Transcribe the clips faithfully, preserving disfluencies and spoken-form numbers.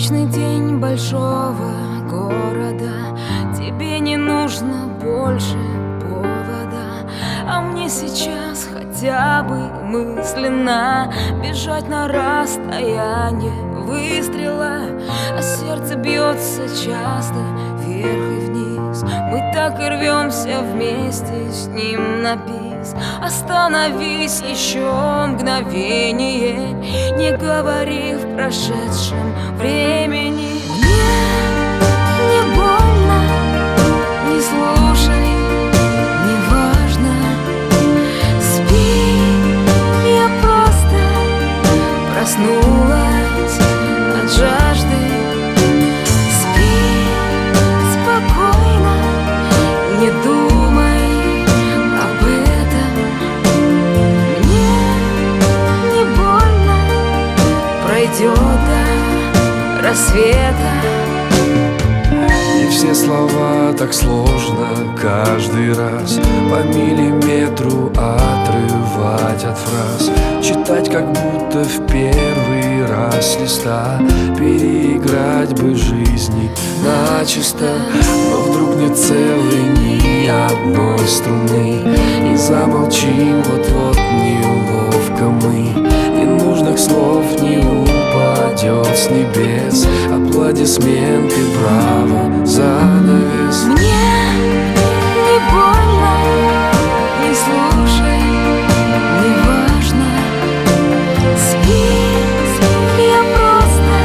Обычный день большого города, тебе не нужно больше повода. А мне сейчас хотя бы мысленно бежать на расстояние выстрела. А сердце бьется часто вверх и вниз. Мы так и рвемся вместе с ним на бис. Остановись еще мгновение, не говори в прошедшем времени. Мне не больно, не слушай, не важно. Спи, я просто проснулась от жажды. Спи спокойно, не думай об этом. Мне не больно, пройдет до рассвета. И все слова так сложно каждый раз по миллиметру отрывать от фраз, читать как будто в первый раз листа, переиграть бы жизни начисто. Но вдруг не целый ни одной струны, и замолчим вот-вот неловко мы. Ненужных слов не упадет с небес аплодисменты, браво, занавес. Мне не больно, не слушай, не важно. Спи, я просто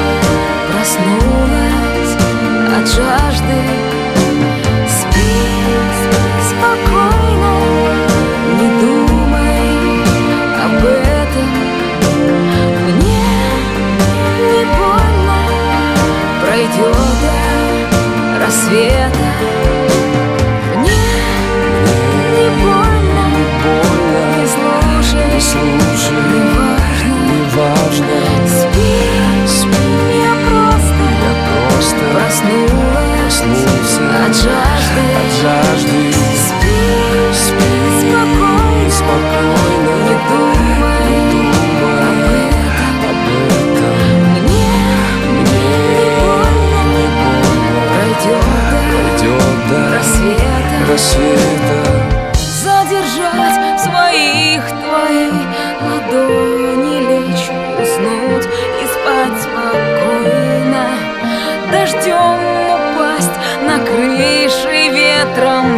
проснулась от жажды. Спи спокойно, не думай об этом. Мне не больно, пройдет до рассвета. Мне не больно, не слушай, Не слушай, не важно. не важно. Спи, Спи, я просто я просто проснулась проснулся от жажды. от жажды. Спи, Спи спокойно, спокойно, не думай об этом. об этом. Мне Мне не больно, не больно, пройдет пройдет до до рассвета. рассвета. Задержать в своих твои ладони, лечь, уснуть и спать спокойно. Дождем упасть на крыши, ветром